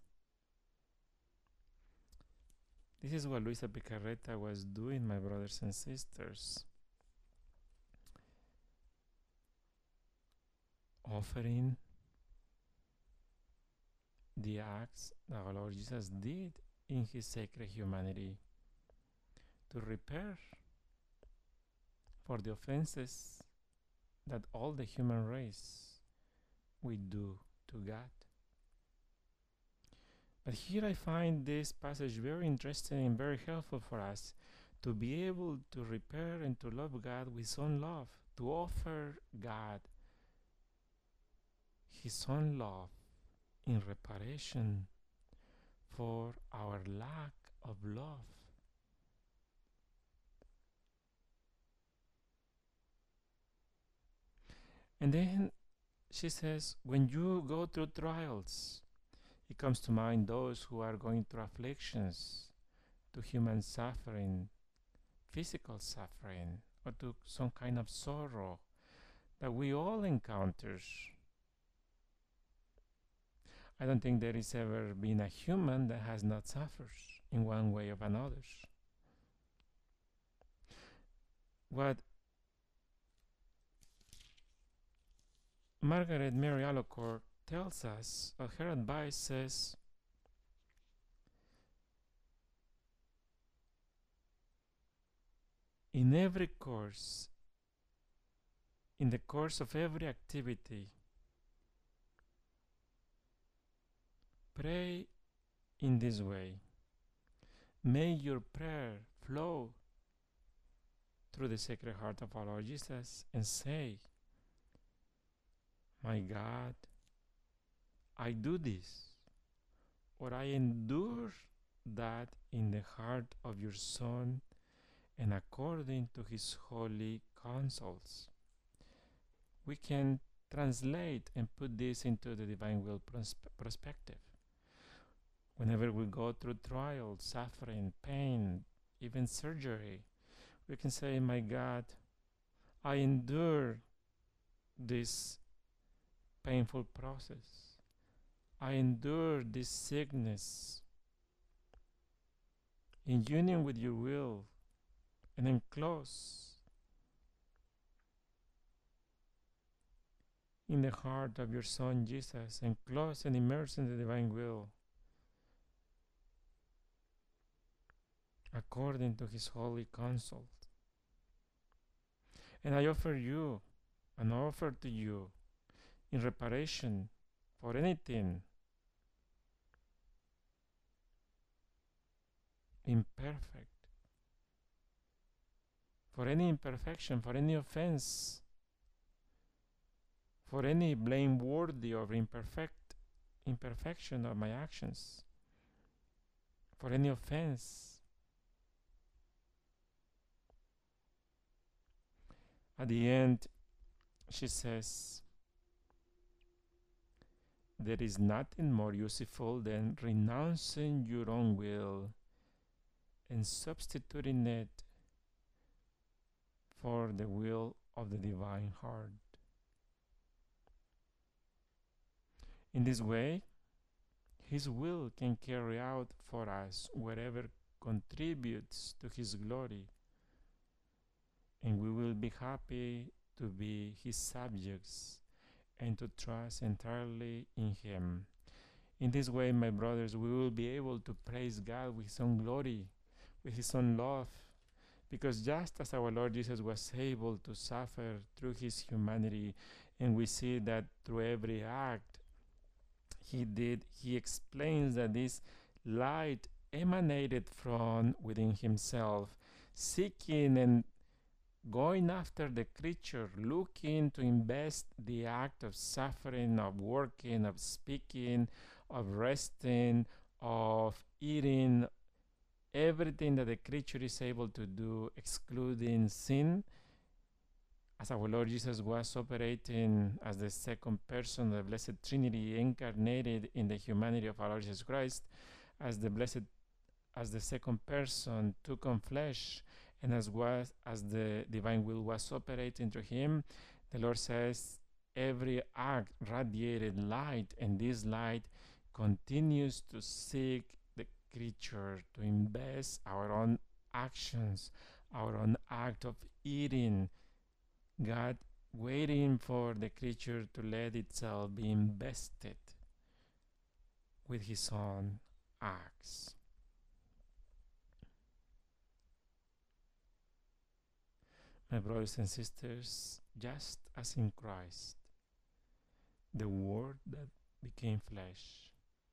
S1: This is what Luisa Picarreta was doing, my brothers and sisters. offering the acts that our Lord Jesus did in his sacred humanity to repair for the offenses that all the human race we do to God. But here I find this passage very interesting and very helpful for us to be able to repair and to love God with His own love, to offer God His own love in reparation for our lack of love. And then she says, when you go through trials, it comes to mind those who are going through afflictions, to human suffering, physical suffering, or to some kind of sorrow that we all encounter. I don't think there has ever been a human that has not suffered in one way or another. What Margaret Mary Alacoque tells us, or her advice says, in every course, in the course of every activity, pray in this way. May your prayer flow through the Sacred Heart of our Lord Jesus and say, my God, I do this, or I endure that in the heart of your Son and according to his holy counsels. We can translate and put this into the divine will perspective. Whenever we go through trials, suffering, pain, even surgery, we can say, my God, I endure this painful process. I endure this sickness in union with your will and in close in the heart of your Son Jesus and close and immersed in the divine will according to his holy counsel. And I offer you an offer to you in reparation for anything imperfect, for any imperfection, for any offense, for any blameworthy or imperfect imperfection of my actions, for any offense. At the end, she says, there is nothing more useful than renouncing your own will and substituting it for the will of the divine heart. In this way, his will can carry out for us whatever contributes to his glory, and we will be happy to be his subjects and to trust entirely in him. In this way, my brothers, we will be able to praise God with his own glory, with his own love, because just as our Lord Jesus was able to suffer through his humanity, and we see that through every act he did, he explains that this light emanated from within himself, seeking and going after the creature, looking to invest the act of suffering, of working, of speaking, of resting, of eating, everything that the creature is able to do, excluding sin, as our Lord Jesus was operating as the second person of the Blessed Trinity incarnated in the humanity of our Lord Jesus Christ, as the blessed, as the second person took on flesh, and as was as the divine will was operating through him, the Lord says every act radiated light, and this light continues to seek the creature, to invest our own actions, our own act of eating. God waiting for the creature to let itself be invested with his own acts. My brothers and sisters, just as in Christ, the Word that became flesh,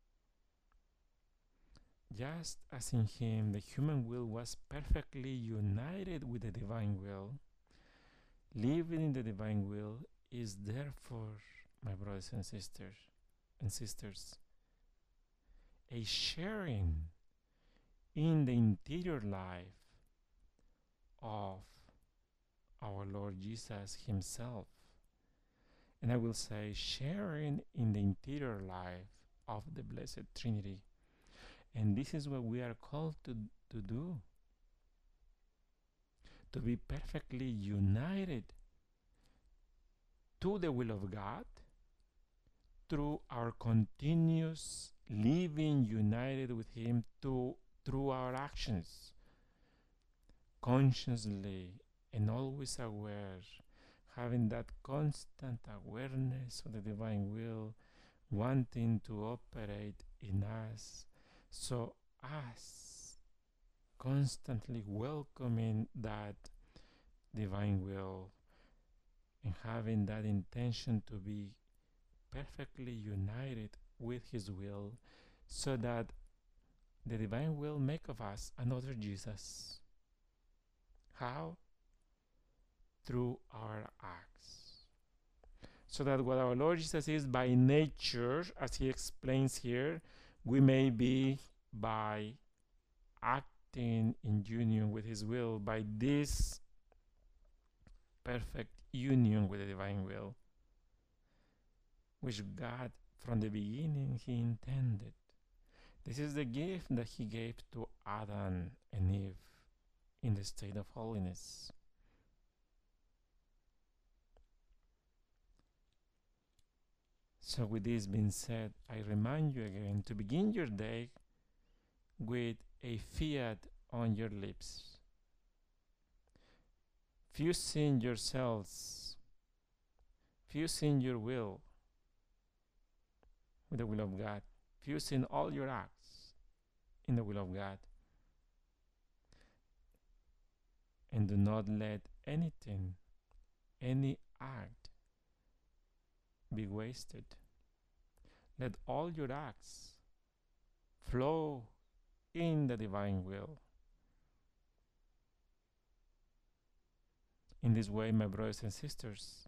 S1: just as in him the human will was perfectly united with the divine will, living in the divine will is therefore, my brothers and sisters and sisters, a sharing in the interior life of our Lord Jesus himself. And I will say sharing in the interior life of the Blessed Trinity. And this is what we are called to, to do. To be perfectly united to the will of God through our continuous living united with him to, through our actions, consciously and always aware, having that constant awareness of the divine will wanting to operate in us, so us constantly welcoming that divine will and having that intention to be perfectly united with his will, so that the divine will make of us another Jesus. How? Through our acts. So that what our Lord Jesus is by nature, as he explains here, we may be by acting in union with his will, by this perfect union with the divine will, which God from the beginning he intended. This is the gift that he gave to Adam and Eve in the state of holiness. So with this being said, I remind you again to begin your day with a fiat on your lips, fusing yourselves, fusing your will with the will of God, fusing all your acts in the will of God, and do not let anything, any act be wasted. Let all your acts flow in the divine will. In this way, my brothers and sisters,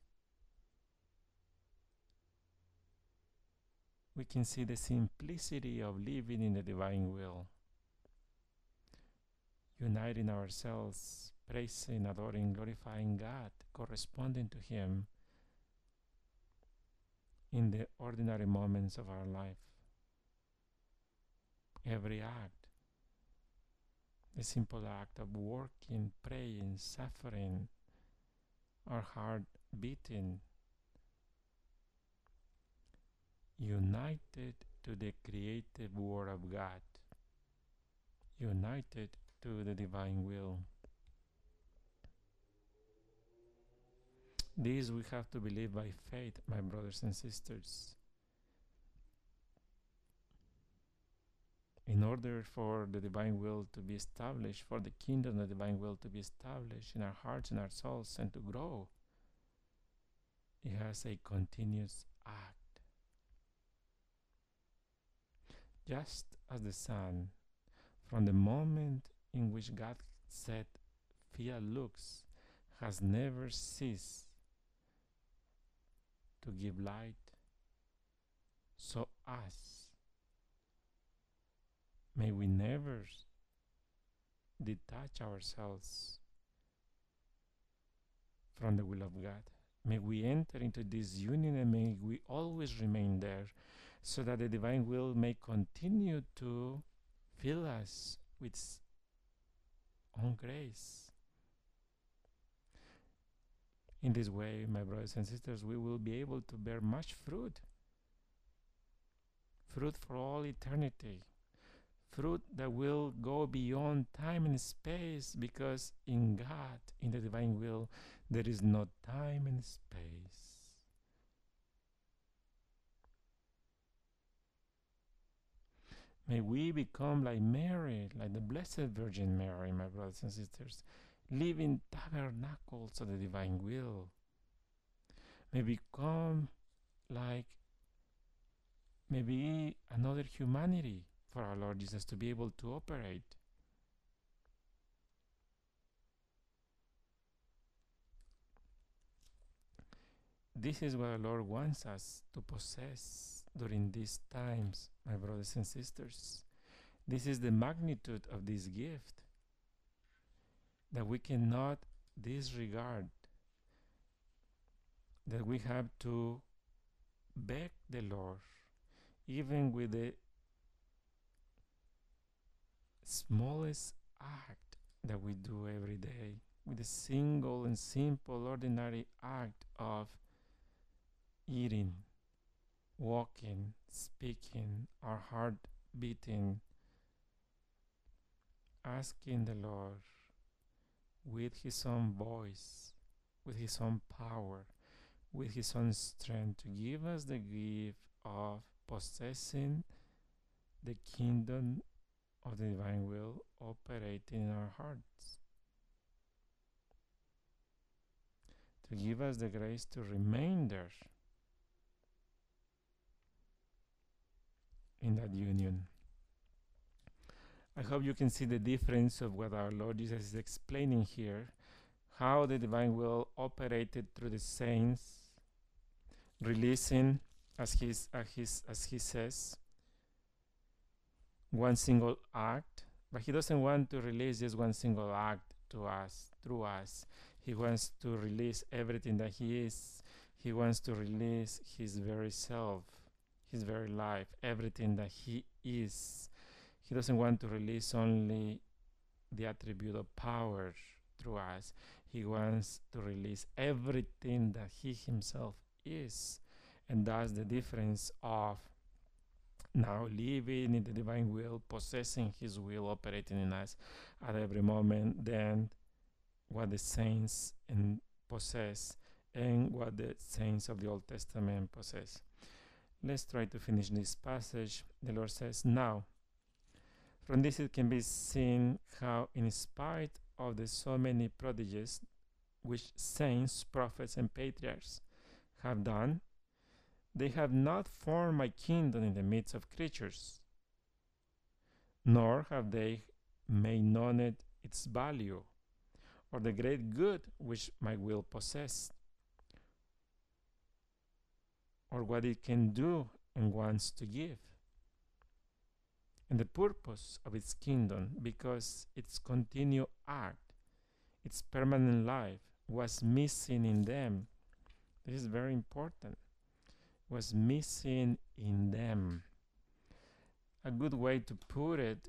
S1: we can see the simplicity of living in the divine will, uniting ourselves, praising, adoring, glorifying God, corresponding to him in the ordinary moments of our life. Every act, the simple act of working, praying, suffering, our heart beating, united to the creative word of God, united to the divine will. This we have to believe by faith, my brothers and sisters. In order for the divine will to be established, for the kingdom of the divine will to be established in our hearts and our souls and to grow, it has a continuous act. Just as the sun, from the moment in which God said, "Fiat lux," has never ceased to give light, so us, may we never detach ourselves from the will of God. May we enter into this union and may we always remain there, so that the divine will may continue to fill us with its own grace. In this way, my brothers and sisters, we will be able to bear much fruit, fruit for all eternity, fruit that will go beyond time and space, because in God, in the divine will, there is no time and space. May we become like Mary, like the Blessed Virgin Mary, my brothers and sisters, living tabernacles of the divine will. May become like maybe another humanity for our Lord Jesus to be able to operate. This is what our Lord wants us to possess during these times, my brothers and sisters. This is the magnitude of this gift that we cannot disregard, that we have to beg the Lord, even with the smallest act that we do every day, with a single and simple ordinary act of eating, walking, speaking, our heart beating, asking the Lord with His own voice, with His own power, with His own strength to give us the gift of possessing the kingdom of the divine will operating in our hearts, to give us the grace to remain there in that union. I hope you can see the difference of what our Lord Jesus is explaining here, how the divine will operated through the saints, releasing, as, he's, as, he's, as he says, one single act, but he doesn't want to release just one single act to us, through us. He wants to release everything that he is. He wants to release his very self, his very life, everything that he is. He doesn't want to release only the attribute of power through us. He wants to release everything that he himself is. And that's the difference of now living in the divine will, possessing his will, operating in us at every moment, than what the saints in possess and what the saints of the Old Testament possess. Let's try to finish this passage. The Lord says, now, from this it can be seen how, in spite of the so many prodigies which saints, prophets, and patriarchs have done, they have not formed my kingdom in the midst of creatures, nor have they made known it its value, or the great good which my will possess, or what it can do and wants to give, and the purpose of its kingdom, because its continued act, its permanent life, was missing in them. This is very important. Was missing in them. A good way to put it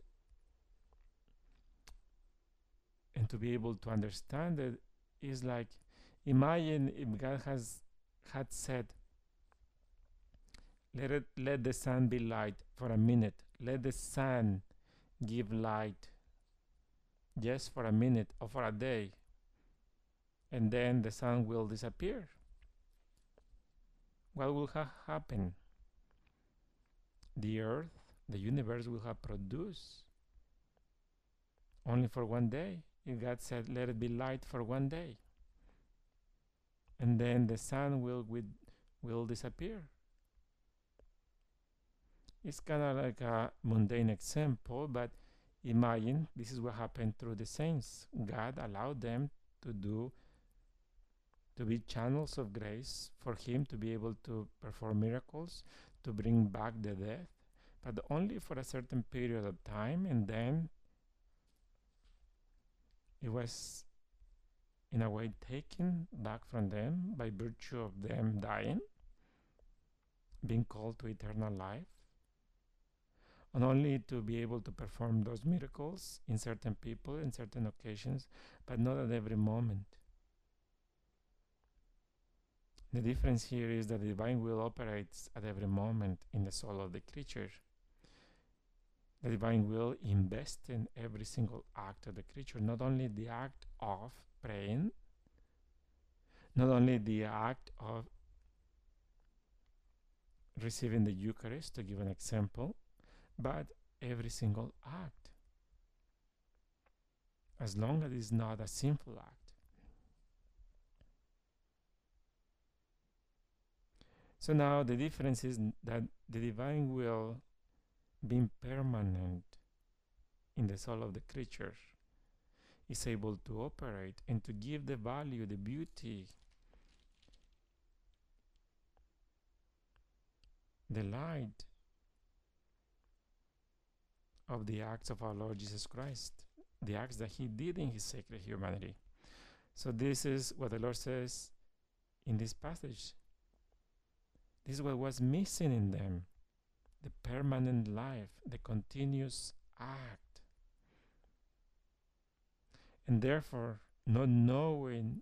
S1: and to be able to understand it is like, imagine if God has had said, let it let the sun be light for a minute. Let the sun give light just for a minute or for a day, and then the sun will disappear. What will ha happen? The earth, the universe will have produced only for one day. If God said, let it be light for one day, and then the sun will with, will disappear. It's kind of like a mundane example, but imagine this is what happened through the saints. God allowed them to do to be channels of grace for him to be able to perform miracles, to bring back the dead, but only for a certain period of time, and then it was in a way taken back from them by virtue of them dying, being called to eternal life, and only to be able to perform those miracles in certain people, in certain occasions, but not at every moment. The difference here is that the divine will operates at every moment in the soul of the creature. The divine will invest in every single act of the creature, not only the act of praying, not only the act of receiving the Eucharist, to give an example, but every single act, as long as it is not a sinful act. So now the difference is that the divine will, being permanent in the soul of the creature, is able to operate and to give the value, the beauty, the light of the acts of our Lord Jesus Christ, the acts that he did in his sacred humanity. So this is what the Lord says in this passage. This is what was missing in them, the permanent life, the continuous act. And therefore, not knowing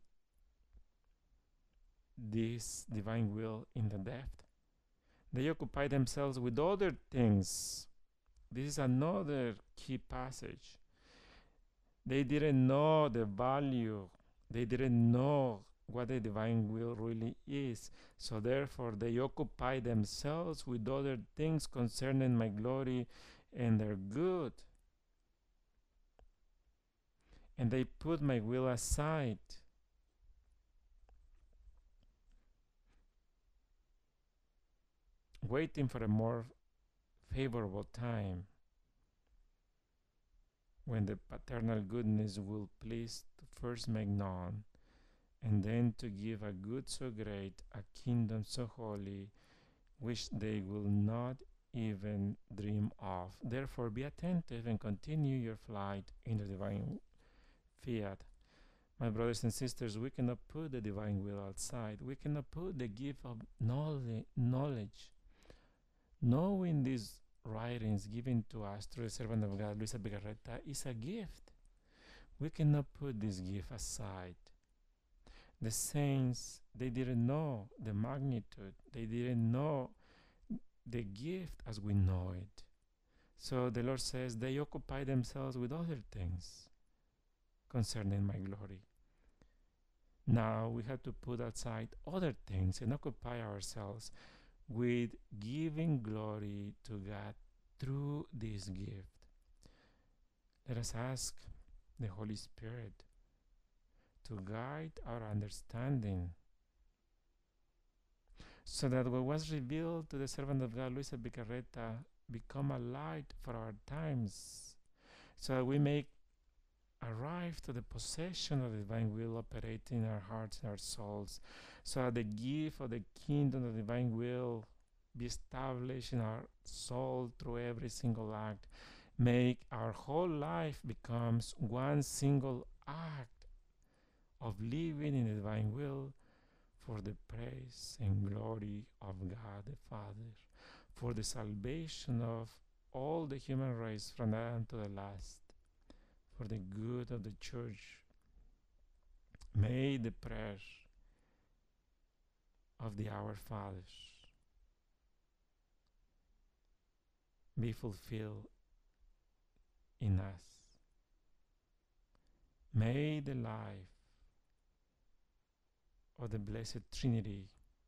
S1: this divine will in the depth, they occupy themselves with other things. This is another key passage. They didn't know the value. They didn't know what the divine will really is. So therefore, they occupy themselves with other things concerning my glory and their good. And they put my will aside. Waiting for a more favorable time when the paternal goodness will please to first make known, and then to give a good so great, a kingdom so holy, which they will not even dream of. Therefore be attentive and continue your flight in the divine fiat. My brothers and sisters, we cannot put the divine will outside. We cannot put the gift of knowledge. Knowing these writings given to us through the servant of God, Luisa Picarreta, is a gift. We cannot put this gift aside. The saints, they didn't know the magnitude. They didn't know the gift as we know it. So the Lord says they occupy themselves with other things concerning my glory. Now we have to put aside other things and occupy ourselves with giving glory to God through this gift. Let us ask the Holy Spirit to guide our understanding, so that what was revealed to the servant of God, Luisa Picarreta, become a light for our times, so that we may arrive to the possession of the divine will operating in our hearts and our souls, so that the gift of the kingdom of the divine will be established in our soul through every single act. Make our whole life becomes one single act of living in the divine will for the praise and glory of God the Father, for the salvation of all the human race from Adam to the last, for the good of the church. May the prayer of the Our Father be fulfilled in us. May the life of the Blessed Trinity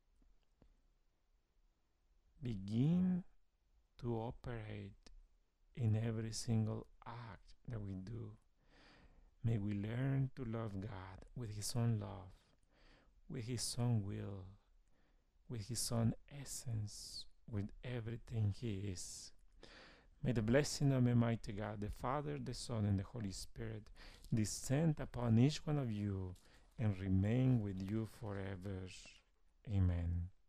S1: begin to operate in every single act that we do. May we learn to love God with His own love, with His own will, with His own essence, with everything He is. May the blessing of Almighty God, the Father, the Son, and the Holy Spirit descend upon each one of you and remain with you forever. Amen.